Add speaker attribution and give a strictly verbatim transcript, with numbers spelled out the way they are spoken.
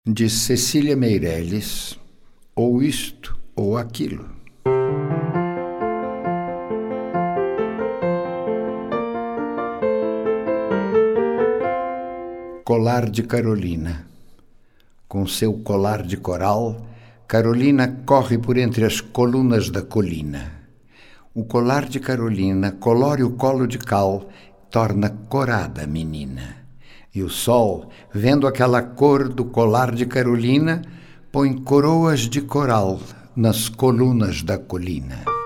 Speaker 1: de Cecília Meirelles, ou isto ou aquilo. Colar de Carolina. Com seu colar de coral, Carolina corre por entre as colunas da colina. O colar de Carolina colore o colo de cal, torna corada a menina. E o sol, vendo aquela cor do colar de Carolina, põe coroas de coral nas colunas da colina.